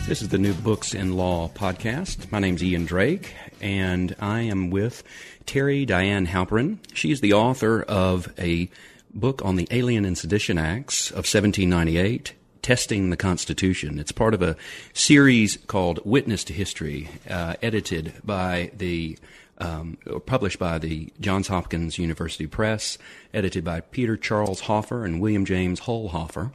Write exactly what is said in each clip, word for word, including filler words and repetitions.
This is the New Books in Law podcast. My name's Ian Drake, and I am with Terry Diane Halperin. She's the author of a book on the Alien and Sedition Acts of seventeen ninety-eight, Testing the Constitution. It's part of a series called Witness to History, uh, edited by the, um, published by the Johns Hopkins University Press, edited by Peter Charles Hoffer and William James Hull Hoffer.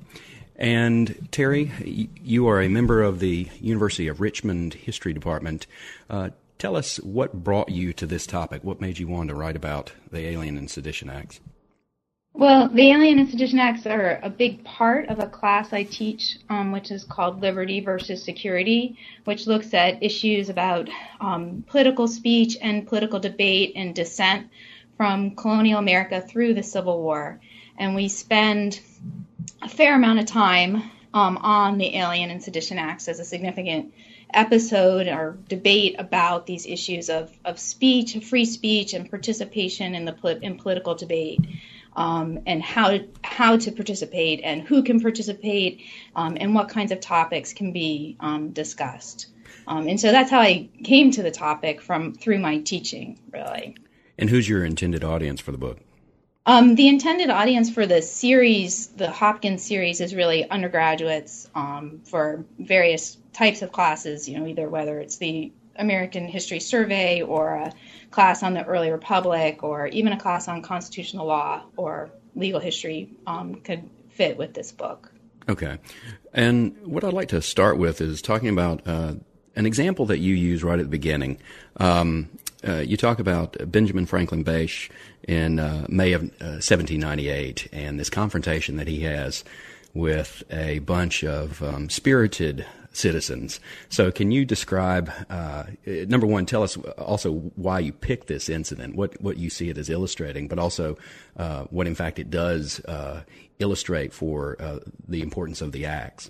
And Terry, you are a member of the University of Richmond History Department. Uh, tell us what brought you to this topic. What made you want to write about the Alien and Sedition Acts? Well, the Alien and Sedition Acts are a big part of a class I teach, um, which is called Liberty versus Security, which looks at issues about um, political speech and political debate and dissent from colonial America through the Civil War. And we spend a fair amount of time um, on the Alien and Sedition Acts as a significant episode or debate about these issues of, of speech, of free speech, and participation in the polit- in political debate, um, and how to, how to participate and who can participate, um, and what kinds of topics can be um, discussed. Um, and so that's how I came to the topic from through my teaching, really. And who's your intended audience for the book? Um, the intended audience for the series, the Hopkins series, is really undergraduates um, for various types of classes, you know, either whether it's the American History Survey or a class on the early Republic or even a class on constitutional law or legal history um, could fit with this book. Okay. And what I'd like to start with is talking about uh, an example that you use right at the beginning. Um, uh, you talk about Benjamin Franklin Bache in uh, May of uh, seventeen ninety-eight and this confrontation that he has with a bunch of um, spirited citizens. So can you describe, uh, number one, tell us also why you picked this incident, what, what you see it as illustrating, but also uh, what in fact it does uh, illustrate for uh, the importance of the acts.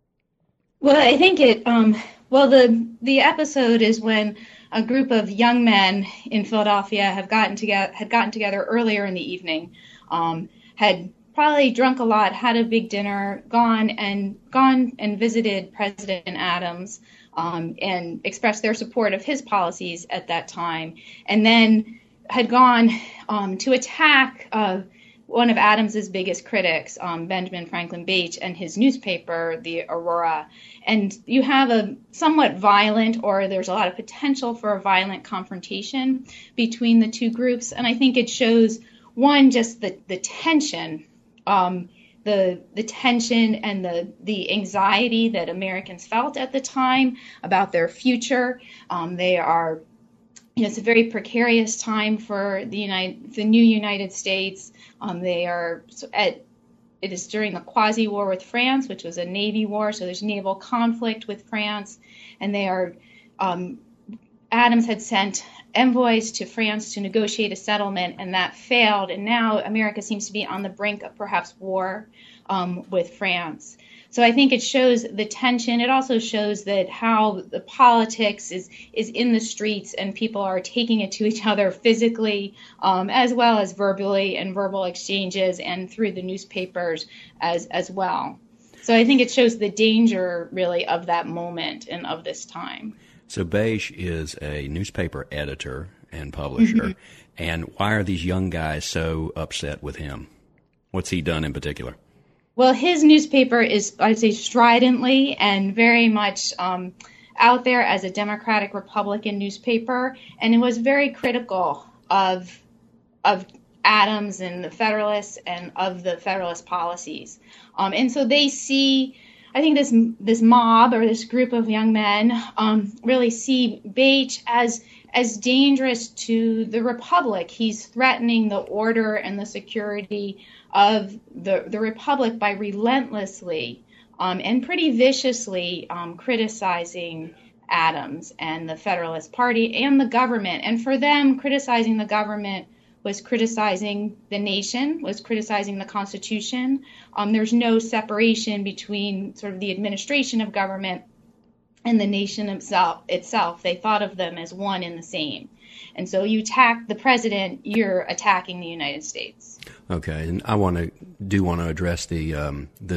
Well, I think it, um, well, the the episode is when a group of young men in Philadelphia have gotten together, had gotten together earlier in the evening, um, had probably drunk a lot, had a big dinner, gone and gone and visited President Adams, um, and expressed their support of his policies at that time, and then had gone um, to attack uh, one of Adams's biggest critics, um, Benjamin Franklin Bache, and his newspaper, the Aurora. And you have a somewhat violent, or there's a lot of potential for a violent confrontation between the two groups. And I think it shows, one, just the, the tension, um, the the tension and the, the anxiety that Americans felt at the time about their future. Um, they are, you know, it's a very precarious time for the United, the new United States. Um, they are at It is during the quasi-war with France, which was a Navy war, so there's naval conflict with France, and they are, um, Adams had sent envoys to France to negotiate a settlement, and that failed, and now America seems to be on the brink of perhaps war um, with France. So I think it shows the tension. It also shows that how the politics is is in the streets and people are taking it to each other physically, um, as well as verbally and verbal exchanges and through the newspapers as as well. So I think it shows the danger really of that moment and of this time. So Bache is a newspaper editor and publisher. Mm-hmm. And why are these young guys so upset with him? What's he done in particular? Well, his newspaper is, I'd say, stridently and very much um, out there as a Democratic Republican newspaper, and it was very critical of of Adams and the Federalists and of the Federalist policies. Um, and so they see, I think this this mob or this group of young men um, really see Bache as as dangerous to the Republic. He's threatening the order and the security of the, the Republic by relentlessly um, and pretty viciously um, criticizing Adams and the Federalist Party and the government. And for them, criticizing the government was criticizing the nation, was criticizing the Constitution. Um, there's no separation between sort of the administration of government and the nation itself. itself. They thought of them as one and the same. And so you attack the president, you're attacking the United States. Okay, and I want to do want to address the um, the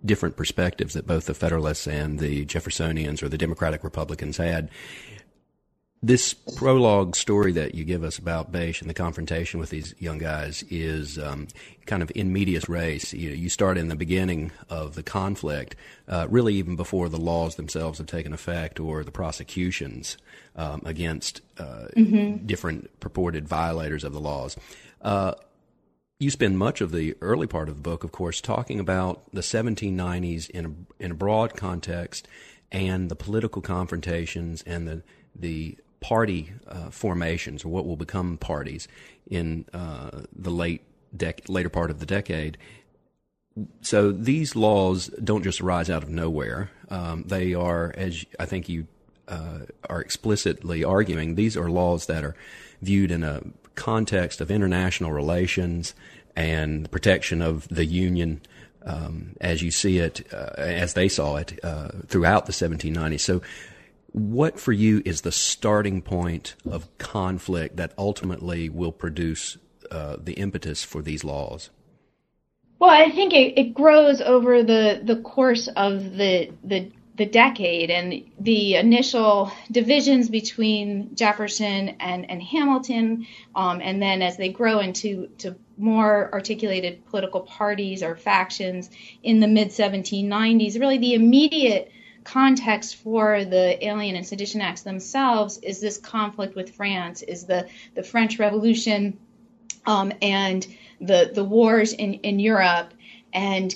different perspectives that both the Federalists and the Jeffersonians or the Democratic Republicans had. This prologue story that you give us about Bache and the confrontation with these young guys is um, kind of in medias res. You, you start in the beginning of the conflict, uh, really even before the laws themselves have taken effect or the prosecutions um, against uh, mm-hmm. different purported violators of the laws. Uh, you spend much of the early part of the book, of course, talking about the seventeen nineties in a, in a broad context and the political confrontations and the the party uh, formations, or what will become parties, in uh, the late dec- later part of the decade. So these laws don't just arise out of nowhere. Um, they are, as I think you uh, are explicitly arguing, these are laws that are viewed in a context of international relations and protection of the Union um, as you see it, uh, as they saw it uh, throughout the seventeen nineties. So what for you is the starting point of conflict that ultimately will produce uh, the impetus for these laws? Well, I think it, it grows over the, the course of the, the the decade, and the initial divisions between Jefferson and, and Hamilton, um, and then as they grow into to more articulated political parties or factions in the mid seventeen nineties, really the immediate context for the Alien and Sedition Acts themselves is this conflict with France, is the, the French Revolution um, and the the wars in, in Europe. And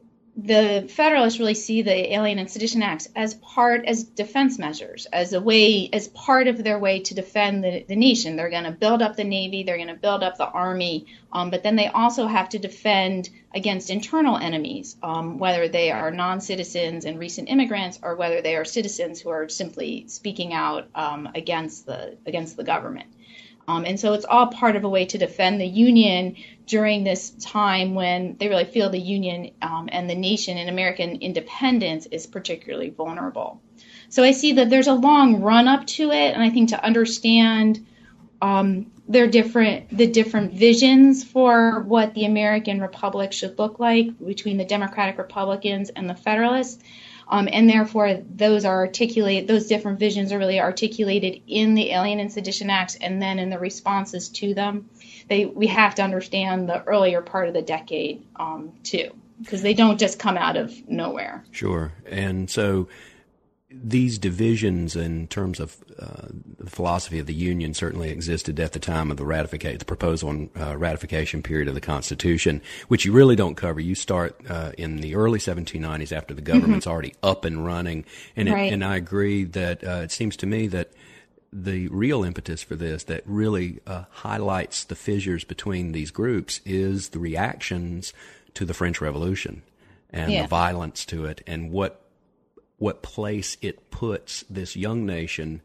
the Federalists really see the Alien and Sedition Acts as part, as defense measures, as a way, as part of their way to defend the, the nation. They're going to build up the Navy, they're going to build up the Army, um, but then they also have to defend against internal enemies, um, whether they are non-citizens and recent immigrants, or whether they are citizens who are simply speaking out um, against the against the government. Um, and so it's all part of a way to defend the Union during this time when they really feel the Union um, and the nation and American independence is particularly vulnerable. So I see that there's a long run up to it, and I think to understand um, their different the different visions for what the American Republic should look like between the Democratic Republicans and the Federalists. Um, and therefore, those are articulated. Those different visions are really articulated in the Alien and Sedition Acts, and then in the responses to them. They we have to understand the earlier part of the decade um, too, because they don't just come out of nowhere. Sure, and so these divisions in terms of uh, the philosophy of the Union certainly existed at the time of the ratification, the proposal and uh, ratification period of the Constitution, which you really don't cover. You start uh, in the early seventeen nineties after the government's mm-hmm. already up and running, and right. it, and I agree that uh, it seems to me that the real impetus for this that really uh, highlights the fissures between these groups is the reactions to the French Revolution and yeah. the violence to it, and what what place it puts this young nation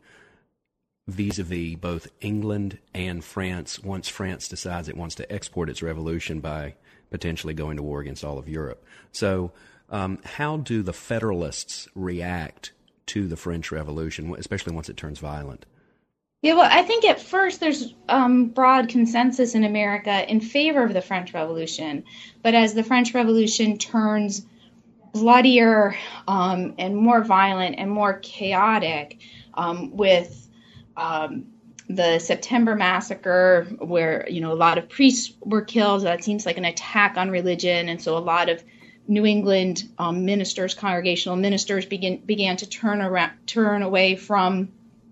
vis-a-vis both England and France once France decides it wants to export its revolution by potentially going to war against all of Europe. So um, how do the Federalists react to the French Revolution, especially once it turns violent? Yeah, well, I think at first there's um, broad consensus in America in favor of the French Revolution. But as the French Revolution turns bloodier um, and more violent and more chaotic, um, with um, the September Massacre, where you know a lot of priests were killed, that seems like an attack on religion, and so a lot of New England um, ministers, congregational ministers, begin began to turn around, turn away from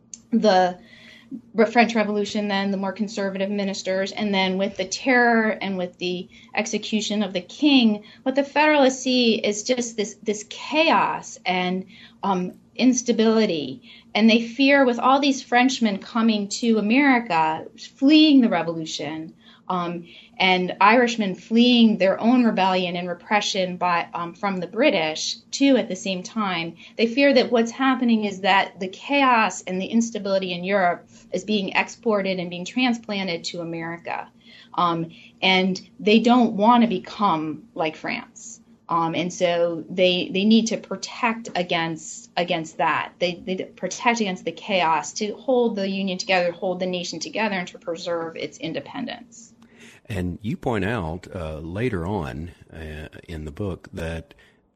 the French Revolution, then the more conservative ministers, and then with the terror and with the execution of the king, what the Federalists see is just this this chaos and um, instability. And they fear, with all these Frenchmen coming to America, fleeing the revolution, um, and Irishmen fleeing their own rebellion and repression by um, from the British, too, at the same time, they fear that what's happening is that the chaos and the instability in Europe is being exported and being transplanted to America. Um, and they don't want to become like France. Um, and so they they need to protect against against that. They, they protect against the chaos to hold the Union together, hold the nation together, and to preserve its independence. And you point out uh, later on uh, in the book that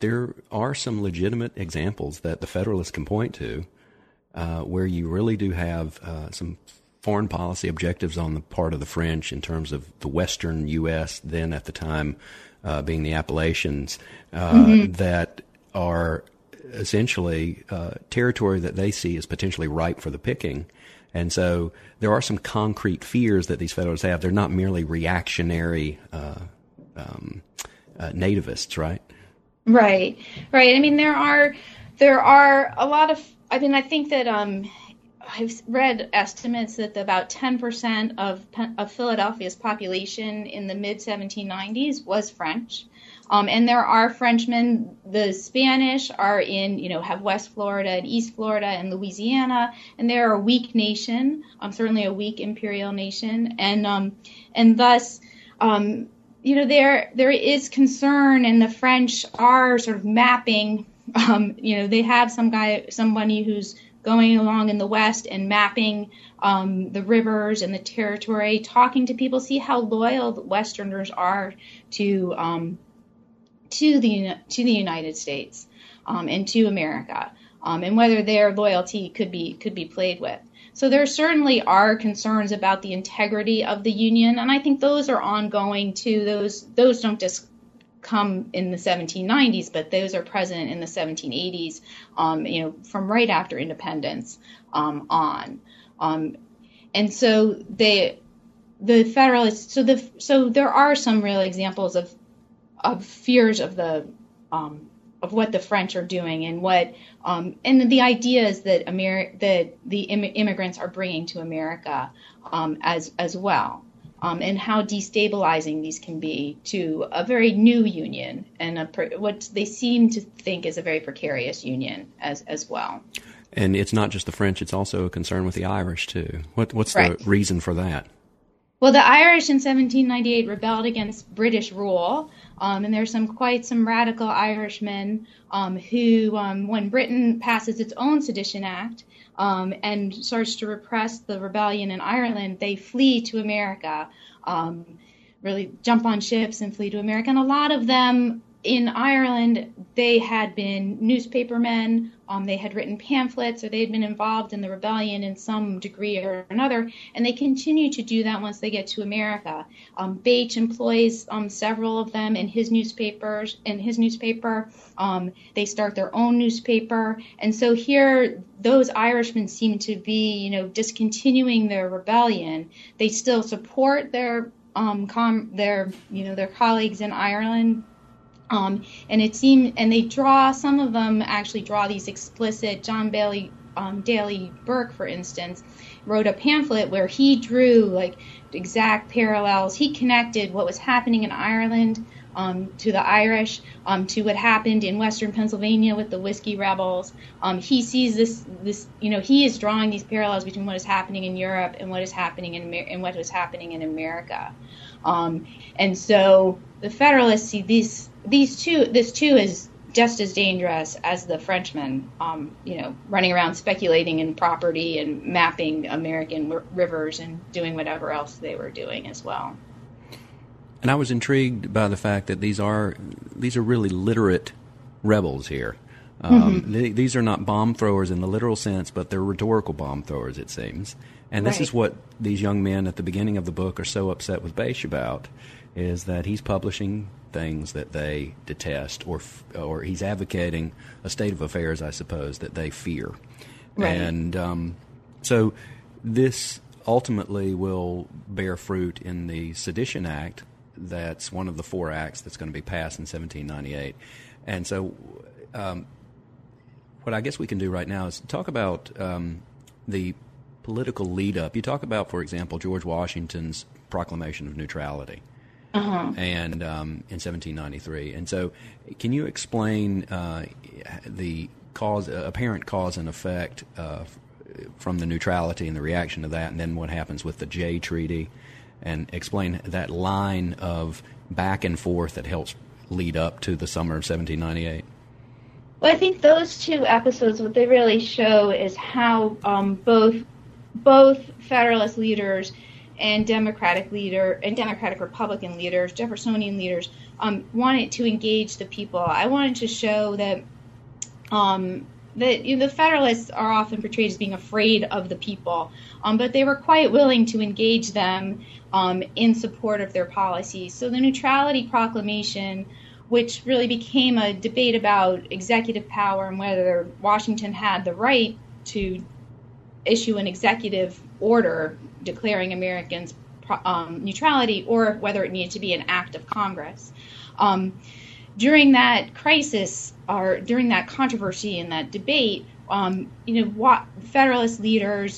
there are some legitimate examples that the Federalists can point to uh, where you really do have uh, some foreign policy objectives on the part of the French in terms of the Western U S, then at the time uh, being the Appalachians, uh, mm-hmm. that are essentially uh, territory that they see as potentially ripe for the picking. And so there are some concrete fears that these Federalists have. They're not merely reactionary uh, um, uh, nativists, right? Right, right. I mean, there are there are a lot of. I mean, I think that um, I've read estimates that about ten percent of of Philadelphia's population in the mid seventeen nineties was French. Um, and there are Frenchmen. The Spanish are in, you know, have West Florida and East Florida and Louisiana, and they're a weak nation, um, certainly a weak imperial nation, and um, and thus, um, you know, there there is concern, and the French are sort of mapping. Um, you know, they have some guy, somebody who's going along in the West and mapping um, the rivers and the territory, talking to people, see how loyal the Westerners are to. Um, to the to the United States um, and to America, um, and whether their loyalty could be could be played with. So there certainly are concerns about the integrity of the Union, and I think those are ongoing too. Those those don't just come in the seventeen nineties, but those are present in the seventeen eighties, um, you know, from right after independence um, on, um, and so they the Federalists. So the so there are some real examples of. of fears of the um, of what the French are doing and what um, and the ideas that Ameri- that the Im- immigrants are bringing to America um, as as well, um, and how destabilizing these can be to a very new union and a per- what they seem to think is a very precarious union as as well. And it's not just the French; it's also a concern with the Irish too. What what's right. the reason for that? Well, the Irish in seventeen ninety-eight rebelled against British rule, um, and there's some quite some radical Irishmen um, who, um, when Britain passes its own Sedition Act um, and starts to repress the rebellion in Ireland, they flee to America, um, really jump on ships and flee to America. And a lot of them in Ireland, they had been newspapermen, um, they had written pamphlets, or they had been involved in the rebellion in some degree or another, and they continue to do that once they get to America. Um, Bache employs um, several of them in his newspapers. In his newspaper, um, they start their own newspaper, and so here those Irishmen seem to be, you know, discontinuing their rebellion. They still support their um, com- their, you know, their colleagues in Ireland. Um, and it seemed, and they draw, some of them actually draw these explicit. John Bailey, um, Daly Burke, for instance, wrote a pamphlet where he drew like exact parallels. He connected what was happening in Ireland um, to the Irish, um, to what happened in Western Pennsylvania with the Whiskey Rebels. Um, he sees this, this, you know, he is drawing these parallels between what is happening in Europe and what is happening in Amer- and what is happening in America. Um, and so the Federalists see these. These two, this too is just as dangerous as the Frenchmen, um, you know, running around speculating in property and mapping American r- rivers and doing whatever else they were doing as well. And I was intrigued by the fact that these are these are really literate rebels here. Um, mm-hmm. they, these are not bomb throwers in the literal sense, but they're rhetorical bomb throwers, it seems. And this right. is what these young men at the beginning of the book are so upset with Bache about, is that he's publishing things that they detest, or or he's advocating a state of affairs, I suppose, that they fear. Right. And um, so this ultimately will bear fruit in the Sedition Act. That's one of the four acts that's going to be passed in seventeen ninety-eight. And so um, what I guess we can do right now is talk about um, the political lead-up. You talk about, for example, George Washington's Proclamation of Neutrality. Uh-huh. And um, in seventeen ninety-three, and so can you explain uh, the cause, uh, apparent cause and effect uh, from the neutrality and the reaction to that, and then what happens with the Jay Treaty, and explain that line of back and forth that helps lead up to the summer of seventeen ninety-eight? Well, I think those two episodes, what they really show is how um, both both Federalist leaders and Democratic leader and Democratic Republican leaders, Jeffersonian leaders, um, wanted to engage the people. I wanted to show that um, that you know, the Federalists are often portrayed as being afraid of the people, um, but they were quite willing to engage them um, in support of their policies. So the Neutrality Proclamation, which really became a debate about executive power and whether Washington had the right to issue an executive order declaring Americans um, neutrality, or whether it needed to be an act of Congress. Um, during that crisis, or during that controversy and that debate, um, you know, what Federalist leaders,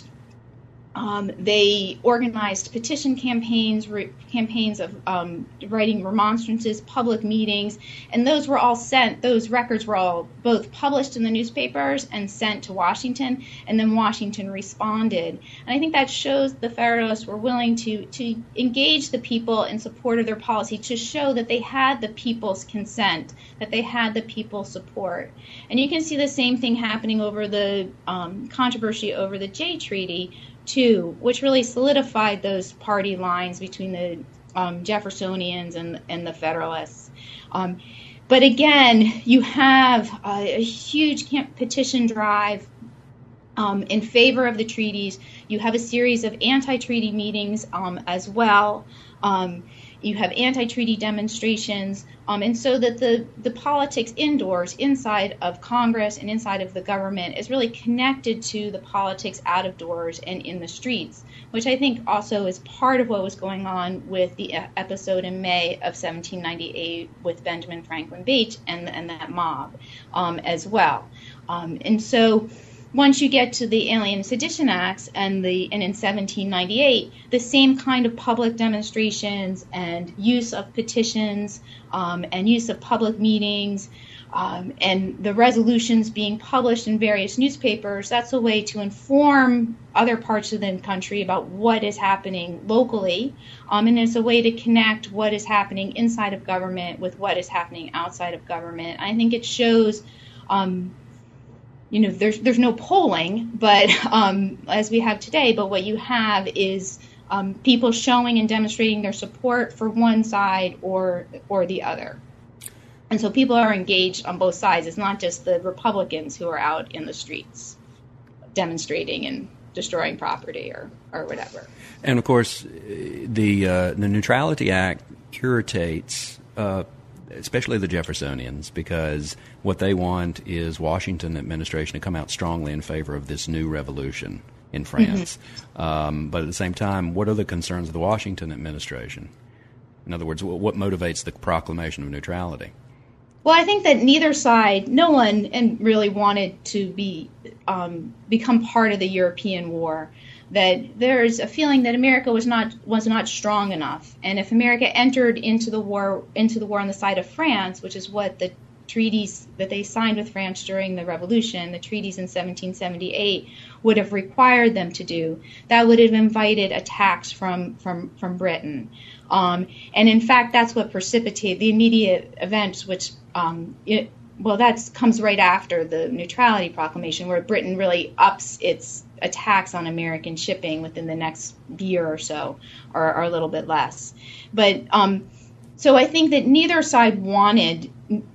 um, they organized petition campaigns, re- campaigns of um, writing remonstrances, public meetings, and those were all sent, those records were all both published in the newspapers and sent to Washington, and then Washington responded. And I think that shows the Federalists were willing to, to engage the people in support of their policy, to show that they had the people's consent, that they had the people's support. And you can see the same thing happening over the um, controversy over the Jay Treaty, too, which really solidified those party lines between the um, Jeffersonians and, and the Federalists. Um, but again, you have a, a huge camp petition drive um, in favor of the treaties. You have a series of anti-treaty meetings um, as well. Um, you have anti-treaty demonstrations, um, and so that the, the politics indoors, inside of Congress and inside of the government, is really connected to the politics out of doors and in the streets, which I think also is part of what was going on with the episode in May of seventeen ninety-eight with Benjamin Franklin Bache and, and that mob um, as well. Um, and so once you get to the Alien and Sedition Acts and the and in seventeen ninety-eight, the same kind of public demonstrations and use of petitions um, and use of public meetings um, and the resolutions being published in various newspapers, that's a way to inform other parts of the country about what is happening locally, um, and it's a way to connect what is happening inside of government with what is happening outside of government. I think it shows um, You know, there's there's no polling, but um, as we have today, but what you have is um, people showing and demonstrating their support for one side or or the other. And so people are engaged on both sides. It's not just the Republicans who are out in the streets demonstrating and destroying property or, or whatever. And of course, the uh, the Neutrality Act irritates uh, especially the Jeffersonians, because what they want is Washington administration to come out strongly in favor of this new revolution in France. Mm-hmm. Um, but at the same time, what are the concerns of the Washington administration? In other words, what motivates the proclamation of neutrality? Well, I think that neither side, no one and really wanted to be um, become part of the European war. That there's a feeling that America was not was not strong enough, and if America entered into the war into the war on the side of France, which is what the treaties that they signed with France during the Revolution, the treaties in seventeen seventy-eight, would have required them to do, that would have invited attacks from from from Britain, um, and in fact, that's what precipitated the immediate events, which um, it, well, that comes right after the Neutrality Proclamation, where Britain really ups its attacks on American shipping within the next year or so, or, or a little bit less. But um, so I think that neither side wanted,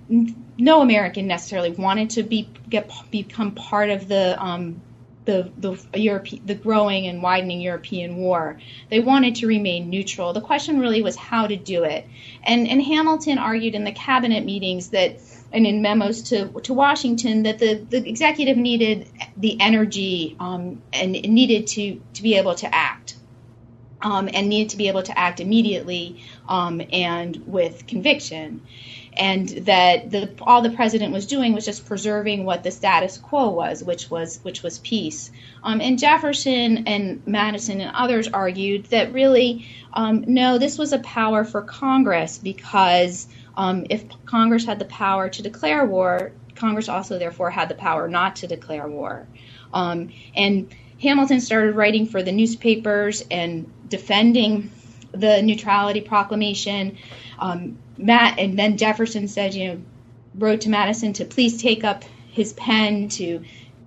no American necessarily wanted to be get become part of the um, the the Europe, the growing and widening European war. They wanted to remain neutral. The question really was how to do it. And and Hamilton argued in the cabinet meetings that, and in memos to to Washington, that the, the executive needed the energy um, and needed to, to be able to act, um, and needed to be able to act immediately um, and with conviction, and that the, all the president was doing was just preserving what the status quo was, which was which was peace. Um, and Jefferson and Madison and others argued that really, um, no, this was a power for Congress, because Um, if Congress had the power to declare war, Congress also therefore had the power not to declare war. Um, and Hamilton started writing for the newspapers and defending the Neutrality Proclamation. Um, Matt, and then Jefferson said, you know, wrote to Madison to please take up his pen to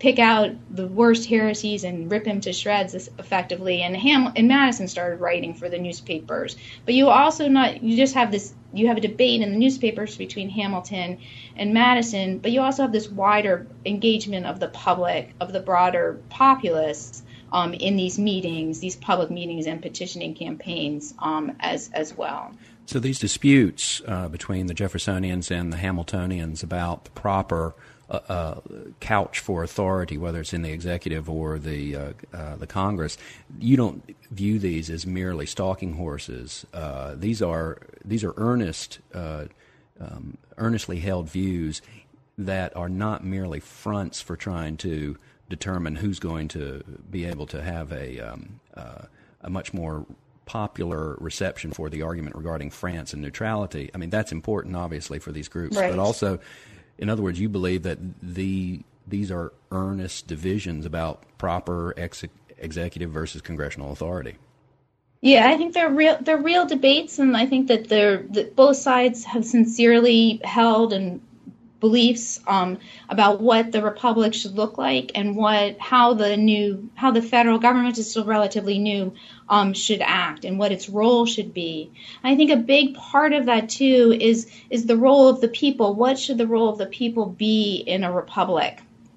pick out the worst heresies and rip him to shreds effectively. And Ham and Madison started writing for the newspapers. But you also not you just have this you have a debate in the newspapers between Hamilton and Madison, but you also have this wider engagement of the public, of the broader populace, um, in these meetings, these public meetings and petitioning campaigns, um, as as well. So these disputes uh, between the Jeffersonians and the Hamiltonians about the proper uh, uh, couch for authority, whether it's in the executive or the uh, uh, the Congress, you don't view these as merely stalking horses. Uh, these are these are earnest, uh, um, earnestly held views that are not merely fronts for trying to determine who's going to be able to have a um, uh, a much more popular reception for the argument regarding France and neutrality. I mean, that's important, obviously, for these groups. Right. But also, in other words, you believe that the these are earnest divisions about proper ex- executive versus congressional authority. Yeah, I think they're real. They're real debates, and I think that they're that both sides have sincerely held and beliefs um, about what the republic should look like and what how the new how the federal government is still relatively new um, should act and what its role should be. I think a big part of that too is is the role of the people. What should the role of the people be in a republic?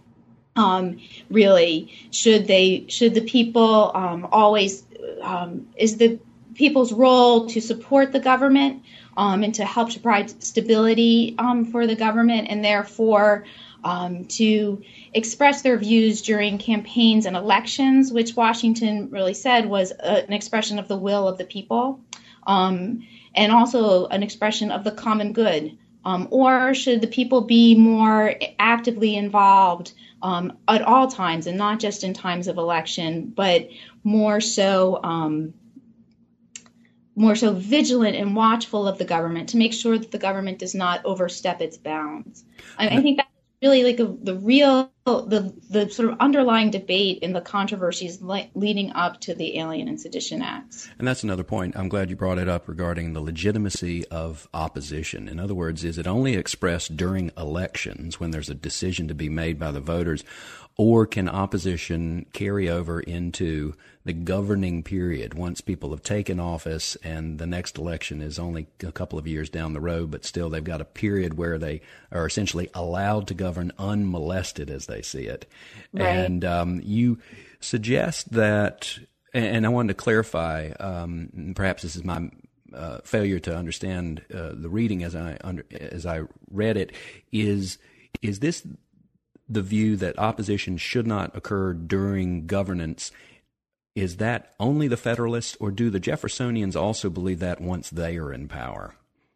Um, really, should they should the people um, always um, is the people's role to support the government um, and to help to provide stability um, for the government, and therefore um, to express their views during campaigns and elections, which Washington really said was a, an expression of the will of the people, um, and also an expression of the common good. Um, or should the people be more actively involved um, at all times, and not just in times of election, but more so um, more so vigilant and watchful of the government to make sure that the government does not overstep its bounds. I, I think that's really like a, the real, the the sort of underlying debate in the controversies le- leading up to the Alien and Sedition Acts. And that's another point. I'm glad you brought it up regarding the legitimacy of opposition. In other words, is it only expressed during elections when there's a decision to be made by the voters, or can opposition carry over into the governing period once people have taken office and the next election is only a couple of years down the road, but still they've got a period where they are essentially allowed to govern unmolested as they see it. Right. And um, you suggest that, and I wanted to clarify, um, perhaps this is my uh, failure to understand uh, the reading as I under, as I read it, is is this the view that opposition should not occur during governance? Is that only the Federalists, or do the Jeffersonians also believe that once they are in power?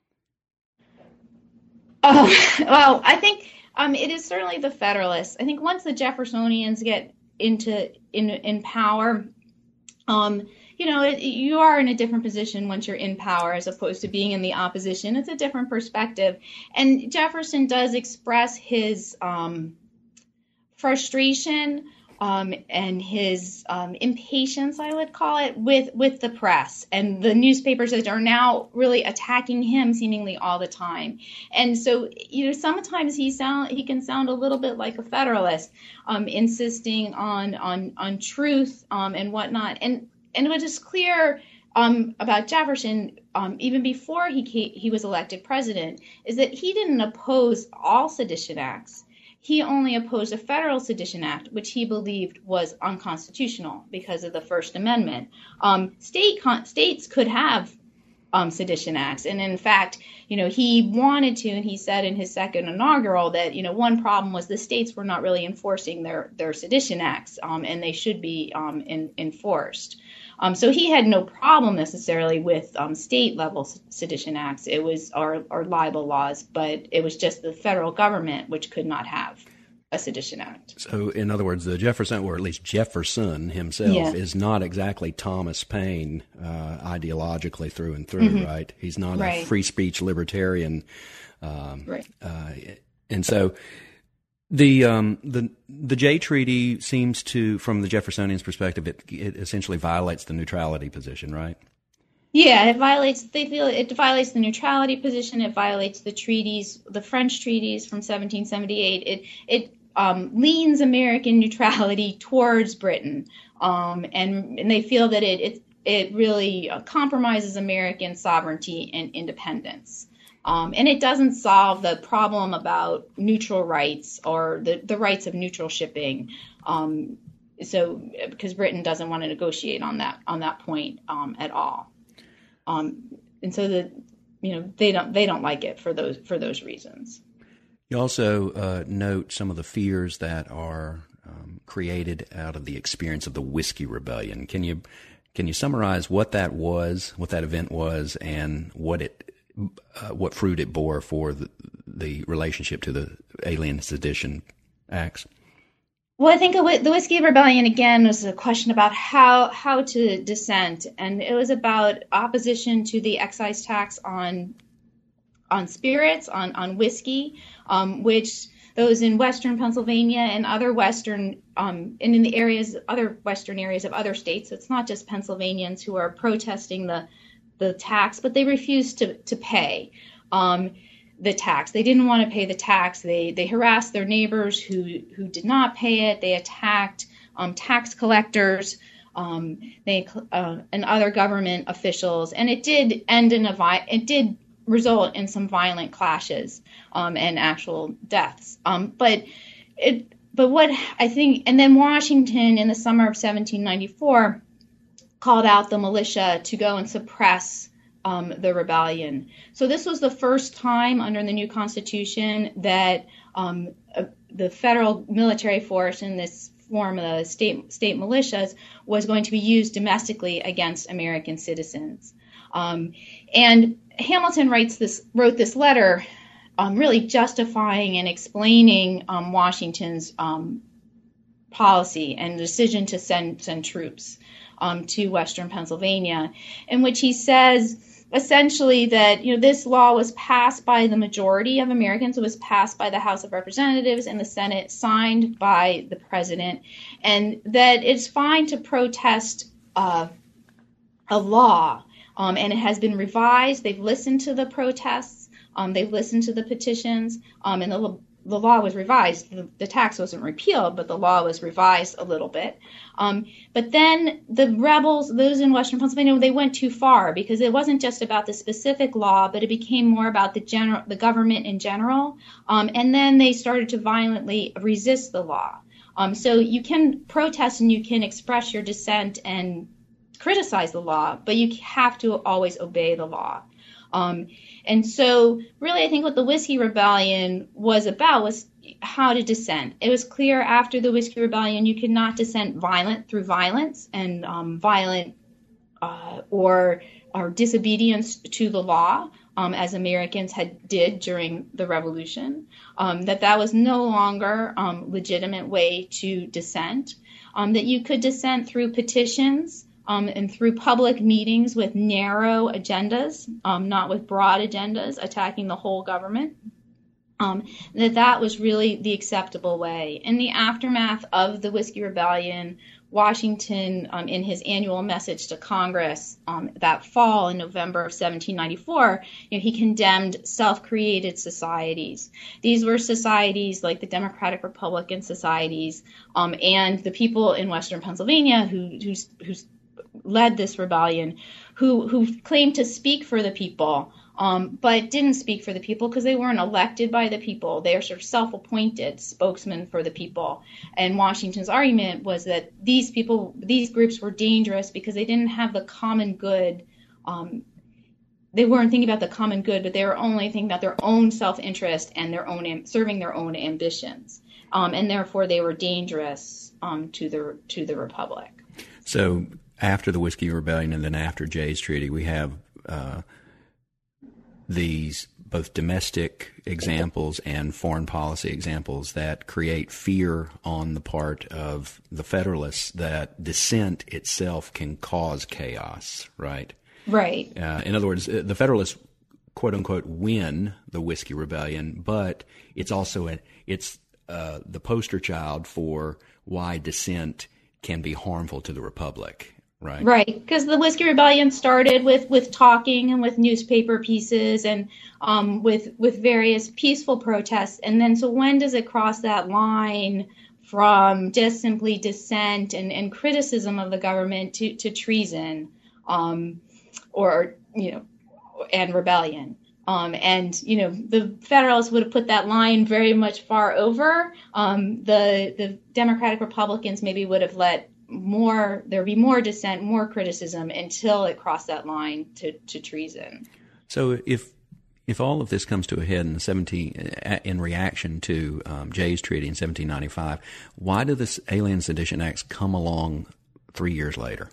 Oh, well, I think um, it is certainly the Federalists. I think once the Jeffersonians get into in in power, um, you know, it, you are in a different position once you're in power as opposed to being in the opposition. It's a different perspective, and Jefferson does express his um, frustration um, and his um, impatience, I would call it, with with the press and the newspapers that are now really attacking him seemingly all the time. And so, you know, sometimes he sound he can sound a little bit like a Federalist, um, insisting on on on truth um, and whatnot. And and what is clear um, about Jefferson, um, even before he came, he was elected president, is that he didn't oppose all sedition acts. He only opposed a federal sedition act, which he believed was unconstitutional because of the First Amendment. Um, state con- states could have um, sedition acts, and in fact, you know, he wanted to, and he said in his second inaugural that, you know, one problem was the states were not really enforcing their their sedition acts, um, and they should be um, in, enforced. Um, so he had no problem necessarily with um, state-level sedition acts. It was our, our libel laws, but it was just the federal government which could not have a sedition act. So, in other words, the Jefferson, or at least Jefferson himself, yeah. is not exactly Thomas Paine uh, ideologically through and through, mm-hmm. right? He's not right. a free speech libertarian, um, right? Uh, and so. The um the the Jay Treaty seems to, from the Jeffersonians' perspective, it it essentially violates the neutrality position, right? Yeah, it violates. They feel it violates the neutrality position. It violates the treaties, the French treaties from seventeen seventy-eight. It it um, leans American neutrality towards Britain, um, and and they feel that it it, it really compromises American sovereignty and independence. Um, and it doesn't solve the problem about neutral rights or the, the rights of neutral shipping. Um, so because Britain doesn't want to negotiate on that on that point um, at all. Um, and so the you know they don't they don't like it for those for those reasons. You also uh, note some of the fears that are um, created out of the experience of the Whiskey Rebellion. Can you can you summarize what that was, what that event was, and what it Uh, what fruit it bore for the, the relationship to the Alien Sedition Acts? Well, I think the Whiskey Rebellion, again, was a question about how how to dissent, and it was about opposition to the excise tax on on spirits, on, on whiskey, um, which those in Western Pennsylvania and other Western, um, and in the areas, other Western areas of other states, it's not just Pennsylvanians who are protesting the the tax, but they refused to, to pay um, the tax. They didn't want to pay the tax. They they harassed their neighbors who, who did not pay it. They attacked um, tax collectors um, they uh, and other government officials. And it did end in a vi- it did result in some violent clashes um, and actual deaths. Um, but it but what I think, and then Washington in the summer of seventeen ninety-four called out the militia to go and suppress um, the rebellion. So this was the first time under the new Constitution that um, uh, the federal military force in this form of the state state militias was going to be used domestically against American citizens. Um, and Hamilton writes this wrote this letter, um, really justifying and explaining um, Washington's um, policy and decision to send send troops Um, to Western Pennsylvania, in which he says essentially that you know this law was passed by the majority of Americans. It was passed by the House of Representatives and the Senate, signed by the president, and that it's fine to protest uh, a law. Um, and it has been revised. They've listened to the protests. Um, they've listened to the petitions, um, and the the law was revised. The, the tax wasn't repealed, but the law was revised a little bit. Um, but then the rebels, those in Western Pennsylvania, they went too far because it wasn't just about the specific law, but it became more about the general, the government in general. Um, and then they started to violently resist the law. Um, so you can protest and you can express your dissent and criticize the law, but you have to always obey the law. Um, and so really, I think what the Whiskey Rebellion was about was how to dissent. It was clear after the Whiskey Rebellion, you could not dissent violent through violence and um, violent uh, or, or disobedience to the law, um, as Americans had did during the Revolution, um, that that was no longer um, legitimate way to dissent, um, that you could dissent through petitions, Um, and through public meetings with narrow agendas, um, not with broad agendas attacking the whole government, um, that that was really the acceptable way. In the aftermath of the Whiskey Rebellion, Washington, um, in his annual message to Congress um, that fall in November of seventeen ninety-four, you know, he condemned self-created societies. These were societies like the Democratic Republican societies um, and the people in Western Pennsylvania who who's, who's led this rebellion, who who claimed to speak for the people, um, but didn't speak for the people because they weren't elected by the people. They are sort of self-appointed spokesmen for the people. And Washington's argument was that these people, these groups were dangerous because they didn't have the common good. Um, they weren't thinking about the common good, but they were only thinking about their own self-interest and their own serving their own ambitions, um, and therefore they were dangerous um, to the to the Republic. So. After the Whiskey Rebellion and then after Jay's Treaty, we have uh, these both domestic examples and foreign policy examples that create fear on the part of the Federalists that dissent itself can cause chaos, right? Right. Uh, in other words, the Federalists, quote unquote, win the Whiskey Rebellion, but it's also a, it's uh, the poster child for why dissent can be harmful to the Republic. Right. Right, because the Whiskey Rebellion started with, with talking and with newspaper pieces and um, with with various peaceful protests, and then so when does it cross that line from just simply dissent and, and criticism of the government to, to treason, um, or you know, and rebellion? Um, and you know, the Federalists would have put that line very much far over. Um, the the Democratic Republicans maybe would have let more there'd be more dissent, more criticism until it crossed that line to, to treason. So if if all of this comes to a head in the seventeen in reaction to um, Jay's Treaty in seventeen ninety-five, why do the Alien Sedition Acts come along three years later?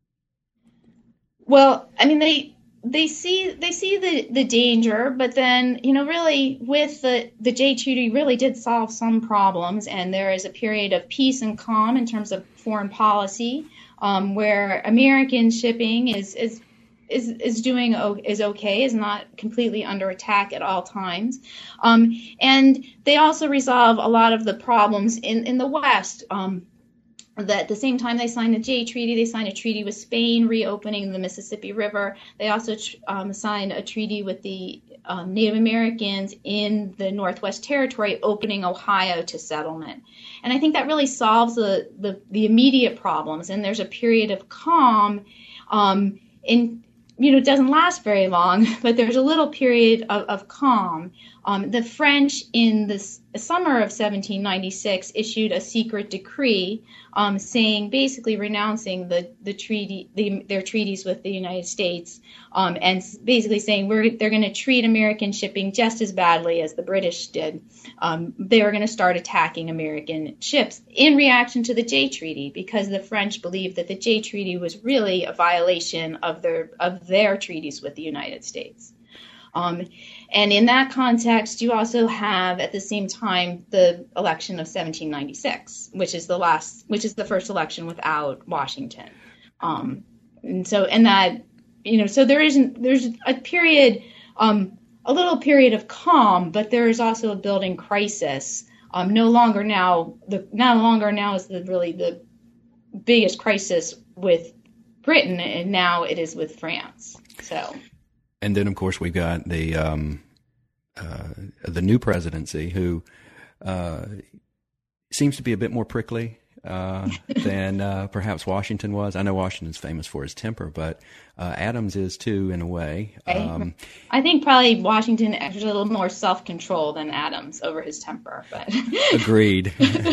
Well, I mean they they see they see the, the danger, but then you know really with the the Jay Treaty really did solve some problems, and there is a period of peace and calm in terms of foreign policy, um, where American shipping is is is is doing is okay, is not completely under attack at all times, um, and they also resolve a lot of the problems in in the West. Um, That at the same time they signed the Jay Treaty, they signed a treaty with Spain reopening the Mississippi River. They also um, signed a treaty with the um, Native Americans in the Northwest Territory, opening Ohio to settlement. And I think that really solves the, the, the immediate problems. And there's a period of calm. Um, in you know, it doesn't last very long, but there's a little period of, of calm. Um, the French in the summer of seventeen ninety-six issued a secret decree um, saying, basically renouncing the, the treaty, the, their treaties with the United States, um, and basically saying we're, they're going to treat American shipping just as badly as the British did. Um, they were going to start attacking American ships in reaction to the Jay Treaty, because the French believed that the Jay Treaty was really a violation of their of their treaties with the United States. Um, and in that context, you also have at the same time the election of seventeen ninety-six, which is the last, which is the first election without Washington. Um, and so, and that, you know, so there isn't, there's a period, um, a little period of calm, but there is also a building crisis. Um, no longer now, the no longer now is the really the biggest crisis with Britain, and now it is with France. So. And then, of course, we've got the um, uh, the new presidency, who uh, seems to be a bit more prickly uh, than uh, perhaps Washington was. I know Washington's famous for his temper, but uh, Adams is too, in a way. Um, I think probably Washington has a little more self-control than Adams over his temper. But agreed.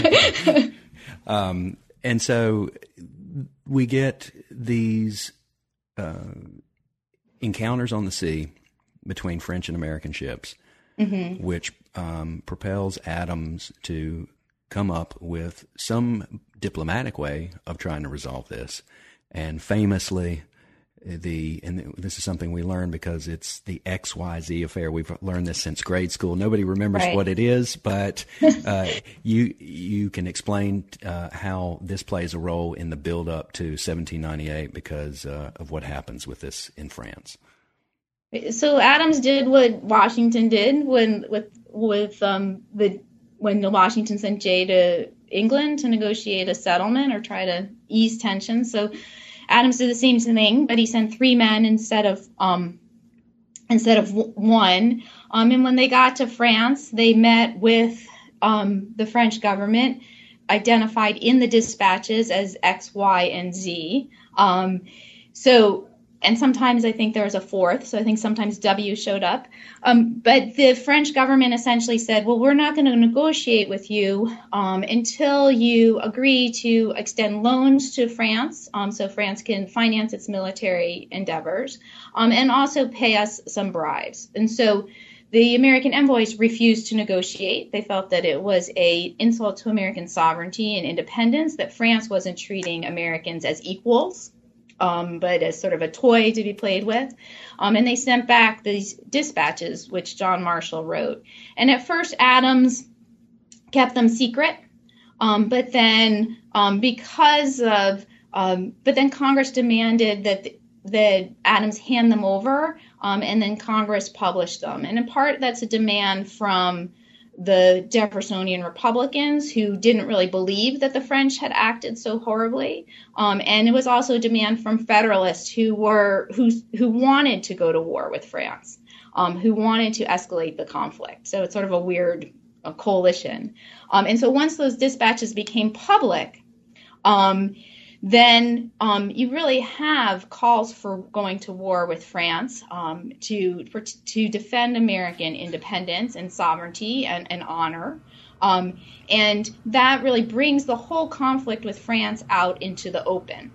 um, and so we get these Uh, encounters on the sea between French and American ships, mm-hmm. which um, propels Adams to come up with some diplomatic way of trying to resolve this. And famously, the and this is something we learn because it's the X Y Z affair. We've learned this since grade school. Nobody remembers right. what it is, but uh, you you can explain uh, how this plays a role in the build up to seventeen ninety-eight because uh, of what happens with this in France. So Adams did what Washington did when with with um, the when the Washington sent Jay to England to negotiate a settlement or try to ease tensions. So Adams did the same thing, but he sent three men instead of um, instead of w- one. Um, and when they got to France, they met with um, the French government, identified in the dispatches as X, Y, and Z. Um, so, and sometimes I think there was a fourth. So I think sometimes W showed up. Um, but the French government essentially said, well, we're not going to negotiate with you um, until you agree to extend loans to France, um, so France can finance its military endeavors, um, and also pay us some bribes. And so the American envoys refused to negotiate. They felt that it was an insult to American sovereignty and independence, that France wasn't treating Americans as equals, Um, but as sort of a toy to be played with. Um, and they sent back these dispatches, which John Marshall wrote. And at first, Adams kept them secret. Um, but then um, because of, um, but then Congress demanded that, that Adams hand them over, um, and then Congress published them. And in part, that's a demand from the Jeffersonian Republicans, who didn't really believe that the French had acted so horribly, um, and it was also a demand from Federalists who were who who wanted to go to war with France, um, who wanted to escalate the conflict. So it's sort of a weird a coalition. Um, and so once those dispatches became public, um, then um, you really have calls for going to war with France um, to for, to defend American independence and sovereignty and, and honor. Um, and that really brings the whole conflict with France out into the open.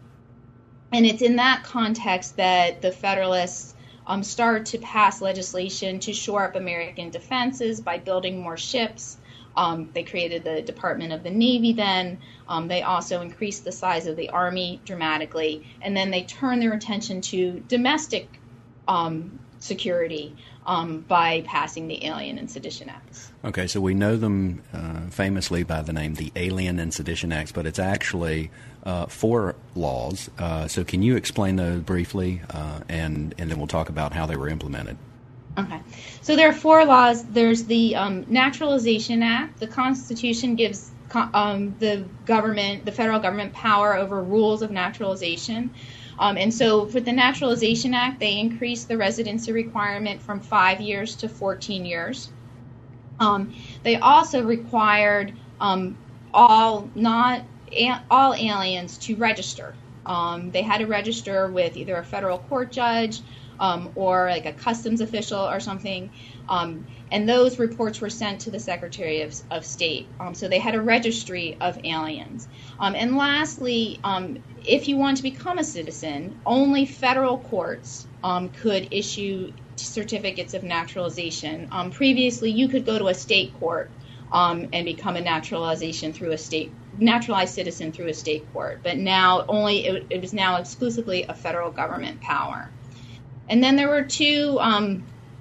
And it's in that context that the Federalists um, start to pass legislation to shore up American defenses by building more ships. Um, they created the Department of the Navy then. Um, they also increased the size of the Army dramatically. And then they turned their attention to domestic um, security um, by passing the Alien and Sedition Acts. Okay, so we know them uh, famously by the name the Alien and Sedition Acts, but it's actually uh, four laws. Uh, so can you explain those briefly, uh, and, and then we'll talk about how they were implemented? Okay, so there are four laws. There's the um, Naturalization Act. The Constitution gives um, the government, the federal government, power over rules of naturalization. Um, and so for the Naturalization Act, they increased the residency requirement from five years to fourteen years. Um, they also required um, all not a- all aliens to register. Um, they had to register with either a federal court judge Um, or like a customs official or something, um, and those reports were sent to the Secretary of, of State. Um, so they had a registry of aliens. Um, and lastly, um, if you want to become a citizen, only federal courts um, could issue certificates of naturalization. Um, previously, you could go to a state court um, and become a naturalization through a state naturalized citizen through a state court, but now only it, it was now exclusively a federal government power. And then there were two um,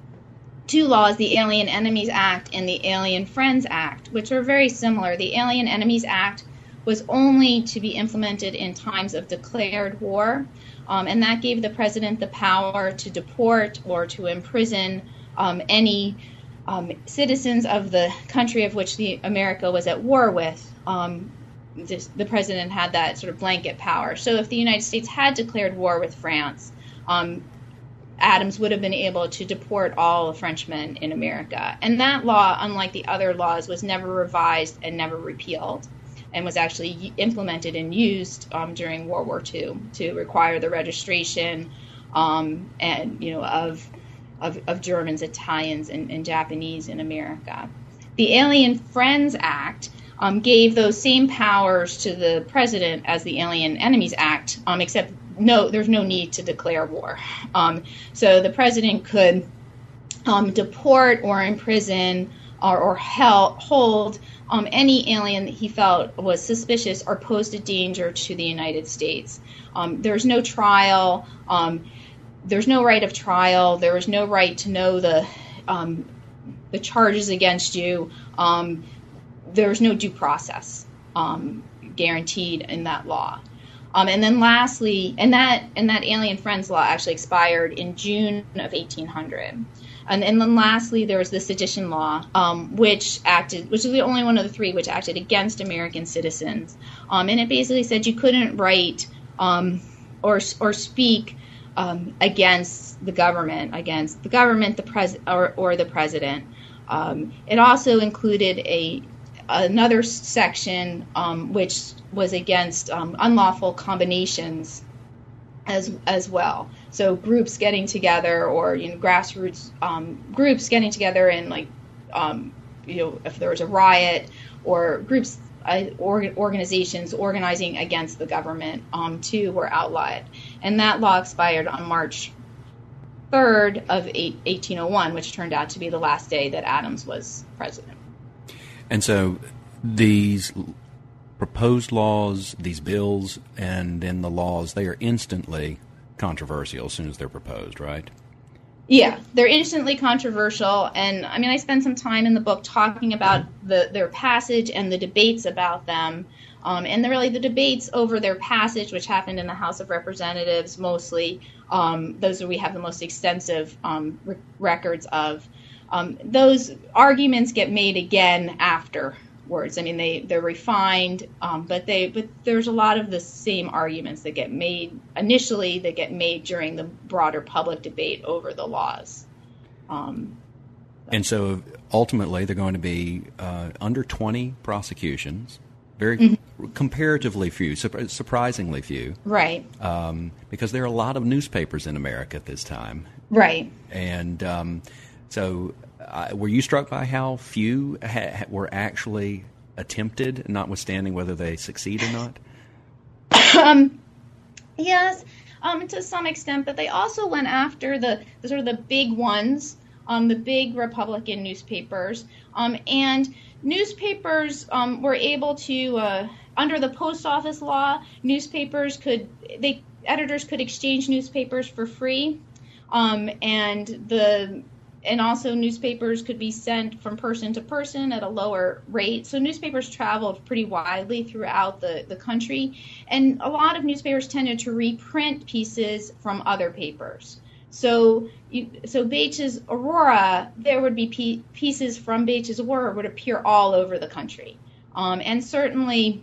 two laws, the Alien Enemies Act and the Alien Friends Act, which are very similar. The Alien Enemies Act was only to be implemented in times of declared war, um, and that gave the president the power to deport or to imprison um, any um, citizens of the country of which the America was at war with. Um, this, the president had that sort of blanket power. So if the United States had declared war with France, um, Adams would have been able to deport all the Frenchmen in America. And that law, unlike the other laws, was never revised and never repealed, and was actually implemented and used um, during World War Two to require the registration um, and you know of of, of Germans, Italians, and, and Japanese in America. The Alien Friends Act um, gave those same powers to the president as the Alien Enemies Act, um, except no, there's no need to declare war. Um, so the president could um, deport or imprison or, or held, hold um, any alien that he felt was suspicious or posed a danger to the United States. Um, there's no trial. Um, there's no right of trial. There is no right to know the um, the charges against you. Um, there's no due process um, guaranteed in that law. Um, and then lastly, and that and that Alien Friends law actually expired in June of eighteen hundred. And, and then lastly, there was the Sedition law, um, which acted, which is the only one of the three which acted against American citizens. Um, and it basically said you couldn't write um, or or speak um, against the government, against the government, the pres or, or the president. Um, it also included a another section um, which was against um, unlawful combinations as as well. So groups getting together, or you know, grassroots um, groups getting together, and like um, you know, if there was a riot, or groups, uh, or, organizations organizing against the government, um, too, were outlawed. And that law expired on March third of eighteen oh one, which turned out to be the last day that Adams was president. And so these proposed laws, these bills, and then the laws, they are instantly controversial as soon as they're proposed, right? Yeah, they're instantly controversial. And I mean, I spend some time in the book talking about the, their passage and the debates about them. Um, and the, really the debates over their passage, which happened in the House of Representatives mostly, um, those are we have the most extensive um, re- records of. um, those arguments get made again afterwards. I mean, they they're refined, um, but they but there's a lot of the same arguments that get made initially that get made during the broader public debate over the laws. Um, and so ultimately, they're going to be uh, under twenty prosecutions. Very mm-hmm. comparatively few, su- surprisingly few. Right. Um, because there are a lot of newspapers in America at this time. Right. And um, so uh, were you struck by how few ha- were actually attempted, notwithstanding whether they succeed or not? um, yes, um, to some extent, but they also went after the, the sort of the big ones, um, the big Republican newspapers, um, and newspapers um, were able to, uh, under the post office law, newspapers could, they editors could exchange newspapers for free, um, and the and also newspapers could be sent from person to person at a lower rate. So newspapers traveled pretty widely throughout the, the country, and a lot of newspapers tended to reprint pieces from other papers. So, you, so Bates' Aurora, there would be p- pieces from Bates' Aurora would appear all over the country, um, and certainly,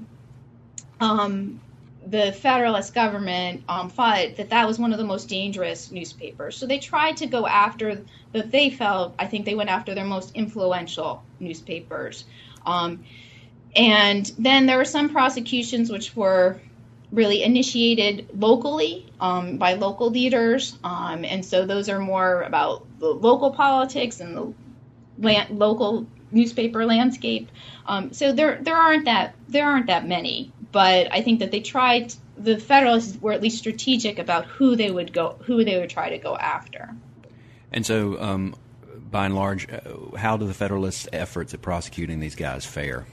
um, the Federalist government um, thought that that was one of the most dangerous newspapers. So they tried to go after that. They felt, I think, they went after their most influential newspapers, um, and then there were some prosecutions which were really initiated locally um, by local leaders, um, and so those are more about the local politics and the land, local newspaper landscape. Um, so there there aren't that there aren't that many, but I think that they tried. The Federalists were at least strategic about who they would go who they would try to go after. And so, um, by and large, uh, how do the Federalists' efforts at prosecuting these guys fare?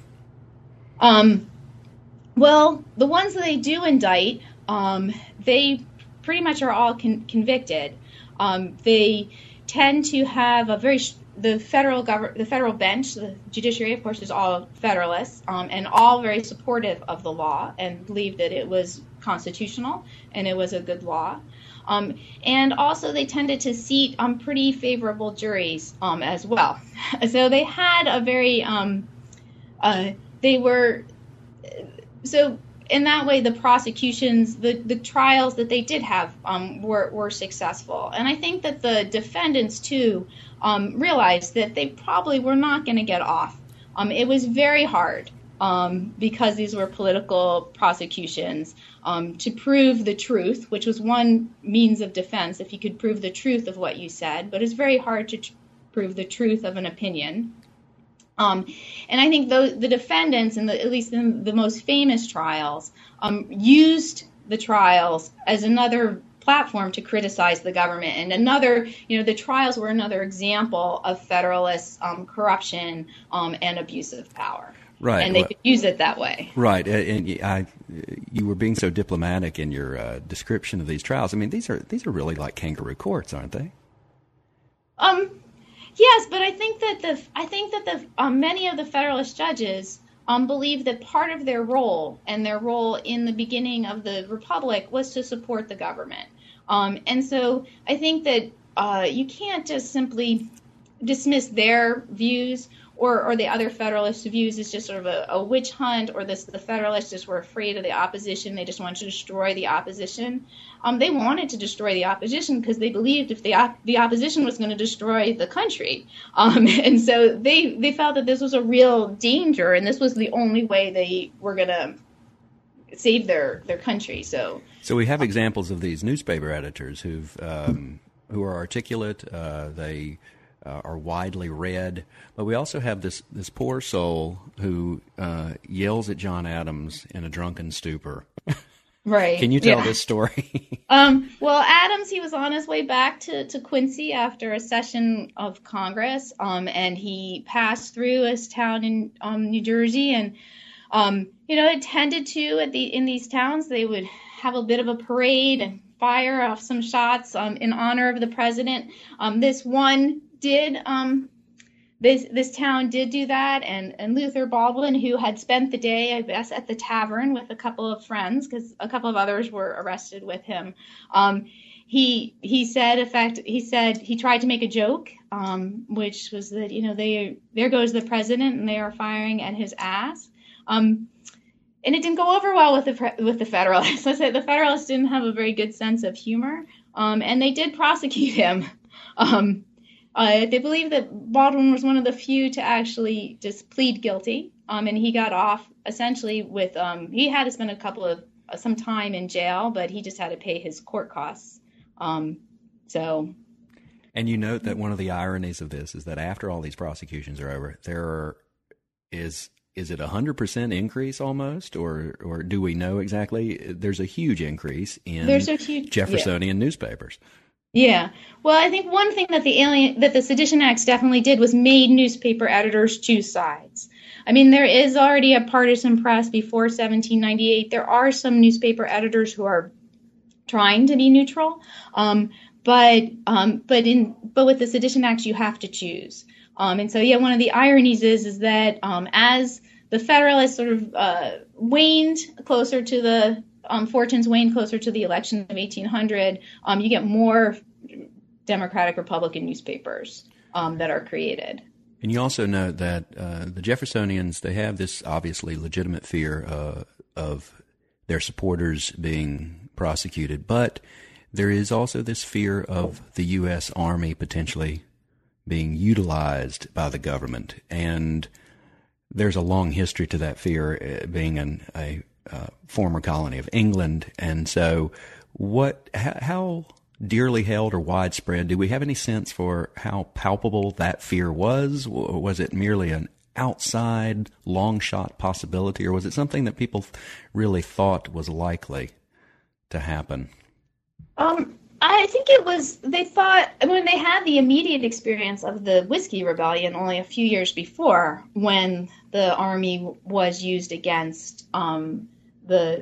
Um. Well, the ones that they do indict, um, they pretty much are all con- convicted. Um, they tend to have a very the federal government, the federal bench, the judiciary, of course, is all Federalists, um, and all very supportive of the law and believe that it was constitutional and it was a good law. Um, and also, they tended to seat um, pretty favorable juries um, as well. So they had a very um, uh, they were. So in that way, the prosecutions, the, the trials that they did have um, were, were successful. And I think that the defendants, too, um, realized that they probably were not going to get off. Um, it was very hard um, because these were political prosecutions um, to prove the truth, which was one means of defense, if you could prove the truth of what you said. But it's very hard to tr- prove the truth of an opinion. Um, and I think those, the defendants, in the, at least in the most famous trials, um, used the trials as another platform to criticize the government. And another, you know, the trials were another example of Federalist um, corruption um, and abuse of power. Right. And they well, could use it that way. Right. And I, you were being so diplomatic in your uh, description of these trials. I mean, these are these are really like kangaroo courts, aren't they? Um. Yes, but I think that the I think that the um, many of the Federalist judges um, believe that part of their role and their role in the beginning of the Republic was to support the government, um, and so I think that uh, you can't just simply dismiss their views or, or the other Federalist views as just sort of a, a witch hunt, or this the Federalists just were afraid of the opposition. They just wanted to destroy the opposition. Um, they wanted to destroy the opposition because they believed if the op- the opposition was going to destroy the country. Um, and so they, they felt that this was a real danger, and this was the only way they were going to save their, their country. So so we have examples of these newspaper editors who've um, who are articulate. Uh, they Uh, are widely read, but we also have this this poor soul who uh, yells at John Adams in a drunken stupor. Right. Can you tell yeah. this story? um, well, Adams, he was on his way back to, to Quincy after a session of Congress, um, and he passed through his town in um, New Jersey, and um, you know, it tended to at the in these towns they would have a bit of a parade and fire off some shots um, in honor of the president. Um, this one. Did um this this town did do that, and and Luther Baldwin, who had spent the day, I guess, at the tavern with a couple of friends, because a couple of others were arrested with him. Um, he he said, in fact, he said he tried to make a joke um, which was that, you know, they there goes the president and they are firing at his ass. Um, and it didn't go over well with the with the Federalists. I said the Federalists didn't have a very good sense of humor, um, and they did prosecute him. Um, uh, they believe that Baldwin was one of the few to actually just plead guilty, um, and he got off essentially with um, he had to spend a couple of uh, some time in jail, but he just had to pay his court costs. Um, so. And you note that one of the ironies of this is that after all these prosecutions are over, there are, is is it a hundred percent increase almost, or or do we know exactly? There's a huge increase in There's a huge, Jeffersonian yeah. newspapers. Yeah. Well, I think one thing that the alien that the Sedition Acts definitely did was made newspaper editors choose sides. I mean, there is already a partisan press before seventeen ninety-eight. There are some newspaper editors who are trying to be neutral, um, but um, but in but with the Sedition Acts, you have to choose. Um, and so, yeah, one of the ironies is is that um, as the Federalists sort of uh, waned closer to the um, fortunes waned closer to the election of eighteen hundred, um, you get more Democratic Republican newspapers um, that are created. And you also note that uh, the Jeffersonians, they have this obviously legitimate fear uh, of their supporters being prosecuted, but there is also this fear of the U S Army potentially being utilized by the government. And there's a long history to that fear, uh, being an, a uh, former colony of England. And so what, how, how dearly held or widespread, do we have any sense for how palpable that fear was? Or was it merely an outside long shot possibility, or was it something that people really thought was likely to happen? Um, I think it was, they thought, when they had the immediate experience of the Whiskey Rebellion only a few years before, when the army was used against um, the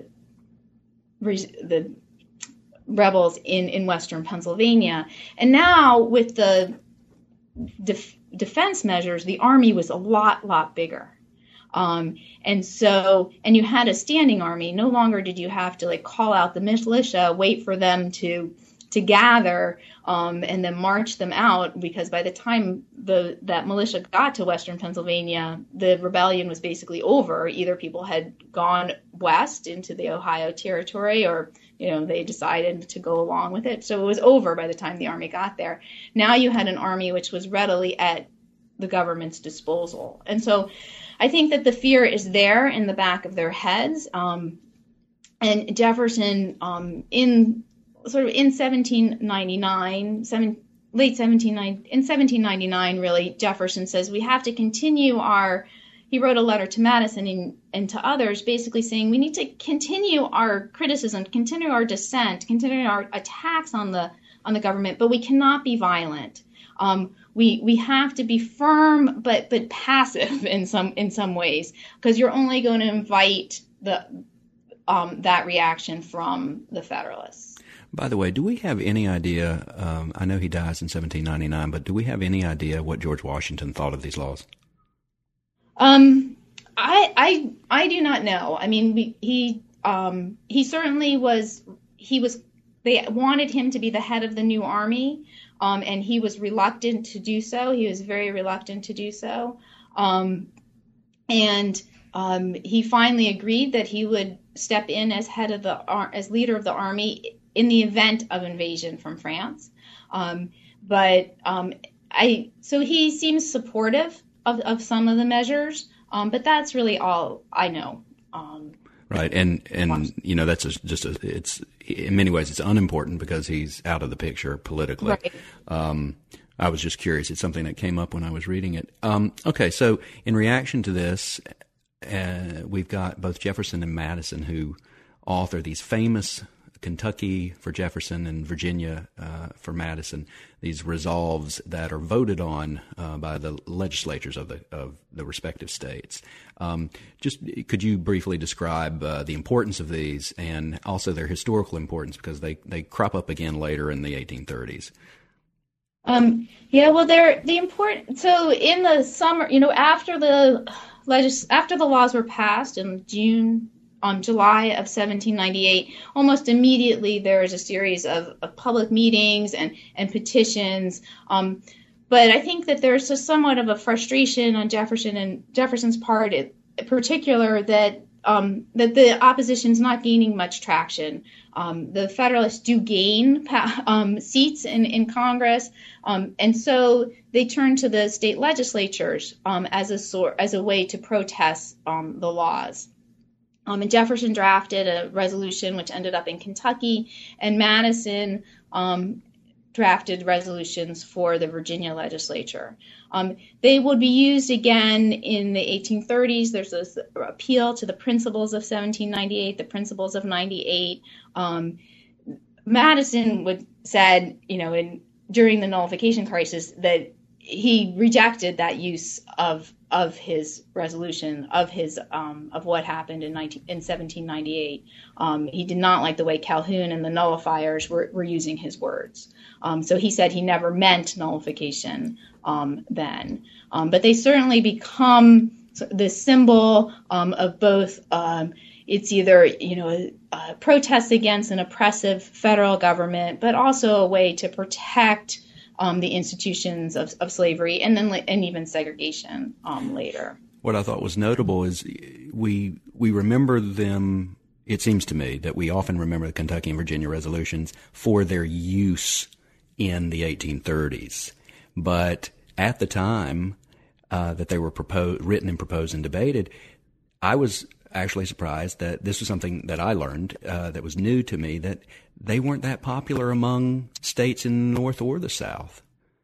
the rebels in, in western Pennsylvania. And now with the def- defense measures, the army was a lot, lot bigger. Um, and so, and you had a standing army. No longer did you have to like call out the militia, wait for them to to gather, um, and then march them out, because by the time the that militia got to western Pennsylvania, the rebellion was basically over. Either people had gone west into the Ohio Territory, or you know they decided to go along with it. So it was over by the time the army got there. Now you had an army which was readily at the government's disposal, and so I think that the fear is there in the back of their heads. Um, and Jefferson, um, in sort of in seventeen ninety-nine, seven, late seventeen ninety, in seventeen ninety-nine, really, Jefferson says we have to continue our. He wrote a letter to Madison and, and to others, basically saying we need to continue our criticism, continue our dissent, continue our attacks on the on the government, but we cannot be violent. Um, we we have to be firm, but but passive in some in some ways, because you're only going to invite the um, that reaction from the Federalists. By the way, do we have any idea? Um, I know he dies in seventeen ninety-nine, but do we have any idea what George Washington thought of these laws? Um, I I I do not know. I mean, we, he um he certainly was. He was. They wanted him to be the head of the new army. Um, and he was reluctant to do so. He was very reluctant to do so. Um, and um, he finally agreed that he would step in as head of the as leader of the army in the event of invasion from France. Um, but um, I so he seems supportive of, of some of the measures. Um, but that's really all I know. Um, Right, and and you know that's a, just a, it's in many ways it's unimportant because he's out of the picture politically. Right. Um, I was just curious; it's something that came up when I was reading it. Um, okay, so in reaction to this, uh, we've got both Jefferson and Madison who author these famous Kentucky for Jefferson and Virginia uh, for Madison, these resolves that are voted on uh, by the legislatures of the of the respective states. Um, just could you briefly describe uh, the importance of these and also their historical importance, because they, they crop up again later in the eighteen thirties? Um, yeah, well, they're the important. So in the summer, you know, after the legis- after the laws were passed in June. On July of seventeen ninety-eight, almost immediately there is a series of, of public meetings and, and petitions. Um, but I think that there's a somewhat of a frustration on Jefferson and Jefferson's part, in particular, that um, that the opposition's not gaining much traction. Um, the Federalists do gain um, seats in, in Congress, um, and so they turn to the state legislatures um, as a sort as a way to protest um, the laws. Um, and Jefferson drafted a resolution which ended up in Kentucky, and Madison um, drafted resolutions for the Virginia legislature. Um, they would be used again in the eighteen thirties. There's this appeal to the principles of seventeen ninety-eight, the principles of ninety-eight. Um, Madison would said, you know, in during the nullification crisis, that he rejected that use of of his resolution of his um, of what happened in nineteen in seventeen ninety-eight. Um, he did not like the way Calhoun and the nullifiers were, were using his words. Um, so he said he never meant nullification um, then. Um, but they certainly become the symbol um, of both. Um, it's either you know a, a protest against an oppressive federal government, but also a way to protect Um, the institutions of, of slavery, and then and even segregation um, later. What I thought was notable is we we remember them. It seems to me that we often remember the Kentucky and Virginia resolutions for their use in the eighteen thirties, but at the time uh, that they were proposed, written and proposed and debated, I was actually surprised that this was something that I learned uh, that was new to me, that they weren't that popular among states in the North or the South.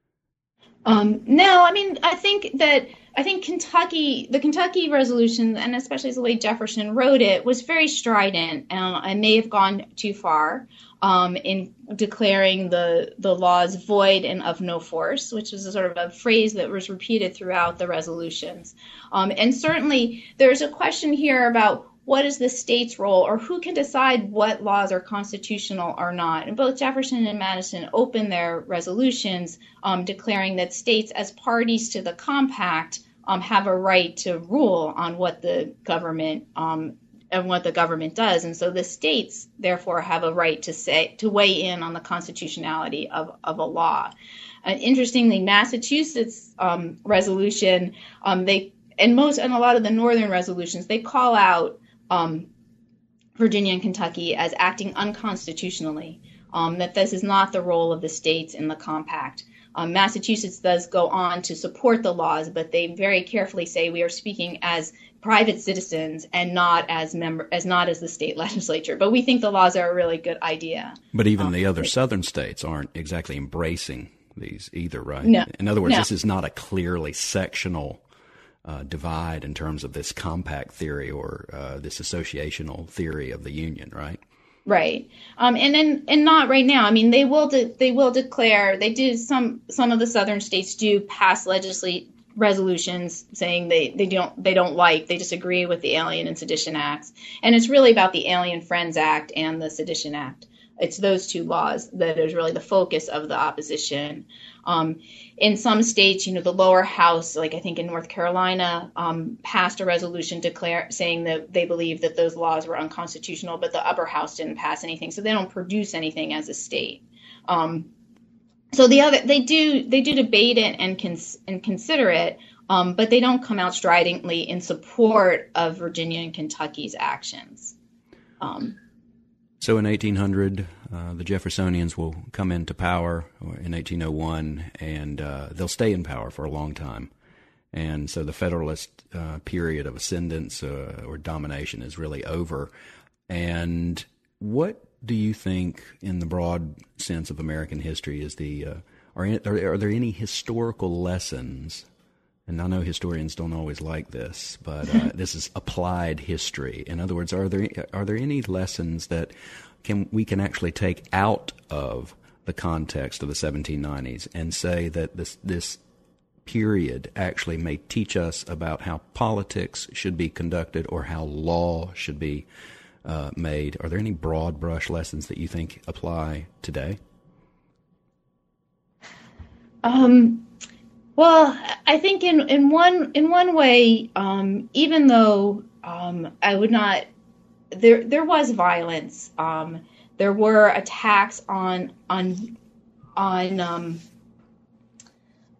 Um, no, I mean, I think that I think Kentucky, the Kentucky resolution, and especially the way Jefferson wrote it, was very strident, and I may have gone too far um, in declaring the the laws void and of no force, which is a sort of a phrase that was repeated throughout the resolutions. Um, and certainly, there's a question here about what is the state's role, or who can decide what laws are constitutional or not. And both Jefferson and Madison opened their resolutions um, declaring that states, as parties to the compact, um, have a right to rule on what the government um, and what the government does. And so the states, therefore, have a right to say to weigh in on the constitutionality of, of a law. Uh, interestingly, Massachusetts um, resolution, um, they and most and a lot of the northern resolutions, they call out Um, Virginia and Kentucky as acting unconstitutionally, um, that this is not the role of the states in the compact. Um, Massachusetts does go on to support the laws, but they very carefully say we are speaking as private citizens and not as member, as not as the state legislature. But we think the laws are a really good idea. But even um, the other southern states aren't exactly embracing these either, right? No. In other words, no. this is not a clearly sectional Uh, divide in terms of this compact theory or uh, this associational theory of the Union, right? Right, um, and then and not right now. I mean, they will de- they will declare. They do some some of the southern states do pass legislate resolutions saying they, they don't they don't like they disagree with the Alien and Sedition Acts, and it's really about the Alien Friends Act and the Sedition Act. It's those two laws that is really the focus of the opposition. Um, in some states, you know, the lower house, like I think in North Carolina, um, passed a resolution declare saying that they believe that those laws were unconstitutional, but the upper house didn't pass anything, so they don't produce anything as a state. Um, so the other, they do they do debate it and cons- and consider it, um, but they don't come out stridently in support of Virginia and Kentucky's actions. Um, So in eighteen hundred, uh, the Jeffersonians will come into power in eighteen oh one, and uh, they'll stay in power for a long time. And so the Federalist uh, period of ascendance uh, or domination is really over. And what do you think, in the broad sense of American history, is the uh, are, are are there any historical lessons? And I know historians don't always like this, but uh, this is applied history. In other words, are there are there any lessons that can we can actually take out of the context of the seventeen nineties and say that this this period actually may teach us about how politics should be conducted or how law should be uh, made? Are there any broad brush lessons that you think apply today? Um. Well, I think in, in one in one way, um, even though um, I would not, there there was violence. Um, there were attacks on on on um,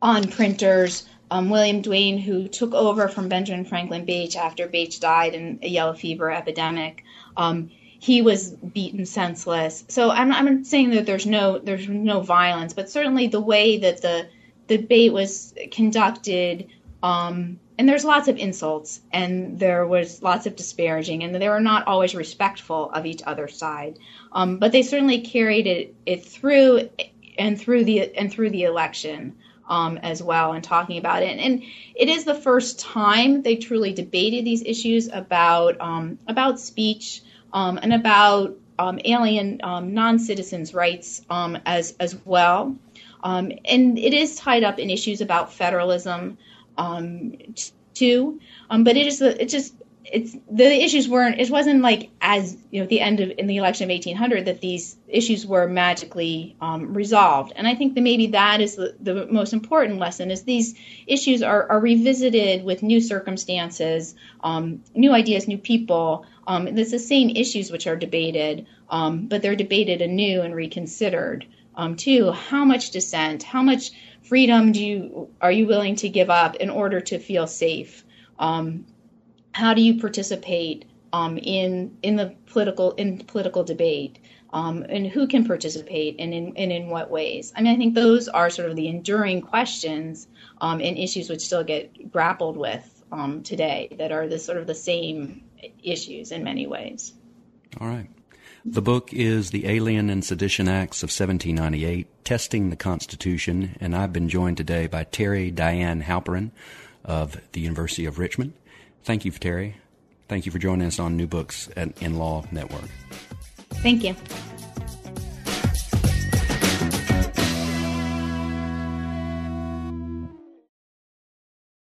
on printers. Um, William Duane, who took over from Benjamin Franklin Bache after Bache died in a yellow fever epidemic, um, he was beaten senseless. So I'm, I'm not saying that there's no there's no violence, but certainly the way that the debate was conducted, um, and there's lots of insults, and there was lots of disparaging, and they were not always respectful of each other's side. Um, but they certainly carried it, it through and through the and through the election. Um, as well, and talking about it, and it is the first time they truly debated these issues about um, about speech um, and about um, alien um, non-citizens' rights um, as as well, um, and it is tied up in issues about federalism um, too. Um, but it is it just it's the issues weren't it wasn't like as you know at the end of in the election of eighteen hundred that these issues were magically um, resolved. And I think that maybe that is the, the most important lesson is these issues are, are revisited with new circumstances, um, new ideas, new people. Um, it's the same issues which are debated, um, but they're debated anew and reconsidered. Um, too, how much dissent, how much freedom do you are you willing to give up in order to feel safe? Um, How do you participate um, in in the political in political debate, um, and who can participate, and in and in what ways? I mean, I think those are sort of the enduring questions um, and issues which still get grappled with um, today. That are the sort of the same issues in many ways. All right. The book is The Alien and Sedition Acts of seventeen ninety-eight, Testing the Constitution, and I've been joined today by Terry Diane Halperin of the University of Richmond. Thank you, Terry. Thank you for joining us on New Books at In Law Network. Thank you.